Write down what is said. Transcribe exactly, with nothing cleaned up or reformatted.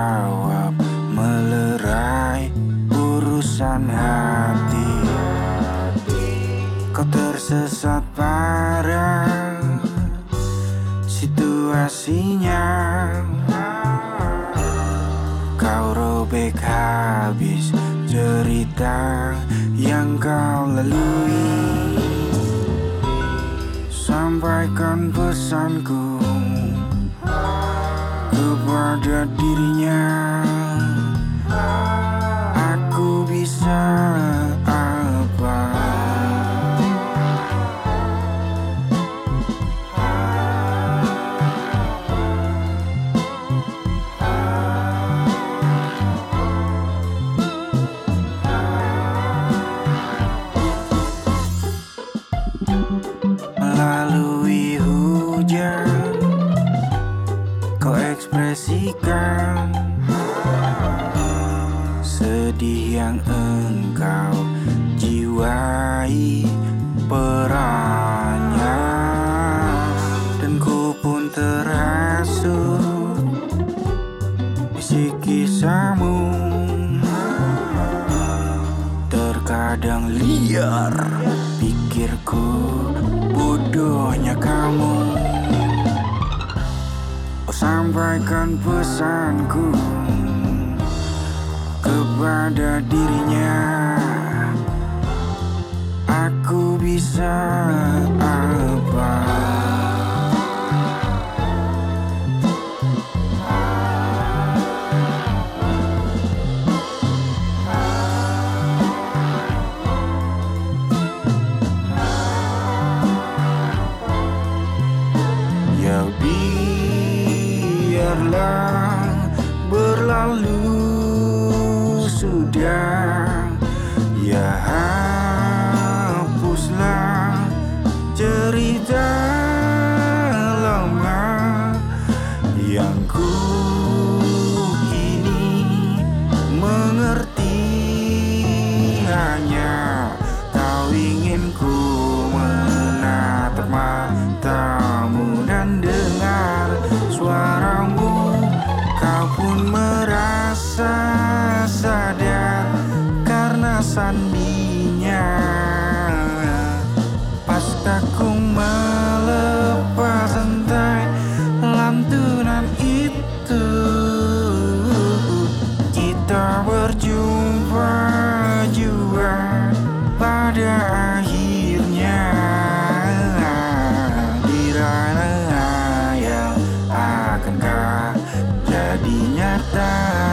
jawab melerai urusan hati. Kau tersesat parah situasinya, kau robek habis cerita yang kau lalui. Sampaikan pesanku kepada dirinya, aku bisa apa? Melalui hujan kau ekspresikan sedih yang engkau jiwai perannya, dan ku pun terhasut isi kisahmu. Terkadang liar pikirku, bodohnya kamu. Oh, sampaikan pesanku kepada dirinya, aku bisa apa? Ya biarlah berlalu sudah, ya hapuslah cerita lama yang ku kini mengerti. Hanya kau ingin ku menatap matamu dan dengar suaramu, kau pun merasa sadar karena sandinya. Pasca ku melepas rantai lantunan itu, kita berjumpa juga pada akhirnya. Akankah jadi nyata?